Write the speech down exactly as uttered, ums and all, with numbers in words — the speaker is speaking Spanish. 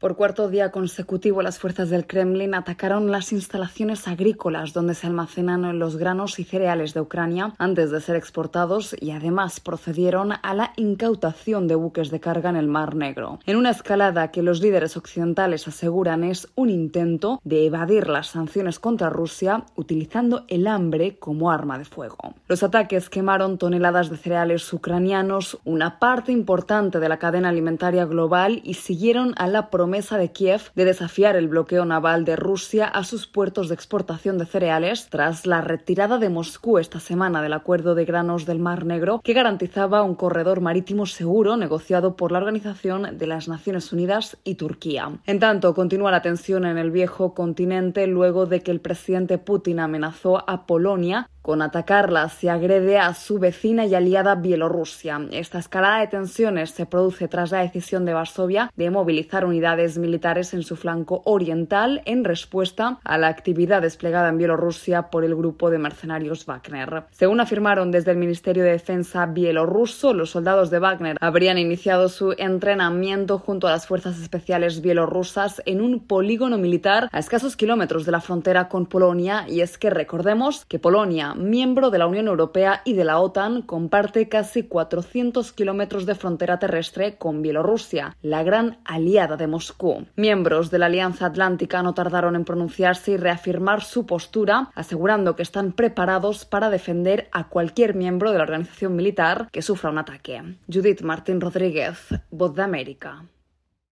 Por cuarto día consecutivo, las fuerzas del Kremlin atacaron las instalaciones agrícolas donde se almacenan los granos y cereales de Ucrania antes de ser exportados y además procedieron a la incautación de buques de carga en el Mar Negro. En una escalada que los líderes occidentales aseguran es un intento de evadir las sanciones contra Rusia utilizando el hambre como arma de fuego. Los ataques quemaron toneladas de cereales ucranianos, una parte importante de la cadena alimentaria global, y siguieron a la promesa de Kiev de desafiar el bloqueo naval de Rusia a sus puertos de exportación de cereales tras la retirada de Moscú esta semana del acuerdo de granos del Mar Negro que garantizaba un corredor marítimo seguro negociado por la Organización de las Naciones Unidas y Turquía. En tanto, continúa la tensión en el viejo continente luego de que el presidente Putin amenazó a Polonia con atacarla si agrede a su vecina y aliada Bielorrusia. Esta escalada de tensiones se produce tras la decisión de Varsovia de movilizar unidades militares en su flanco oriental en respuesta a la actividad desplegada en Bielorrusia por el grupo de mercenarios Wagner. Según afirmaron desde el Ministerio de Defensa bielorruso, los soldados de Wagner habrían iniciado su entrenamiento junto a las fuerzas especiales bielorrusas en un polígono militar a escasos kilómetros de la frontera con Polonia, y es que recordemos que Polonia, miembro de la Unión Europea y de la OTAN, comparte casi cuatrocientos kilómetros de frontera terrestre con Bielorrusia, la gran aliada de Moscú. Miembros de la Alianza Atlántica no tardaron en pronunciarse y reafirmar su postura, asegurando que están preparados para defender a cualquier miembro de la organización militar que sufra un ataque. Judith Martín Rodríguez, Voz de América.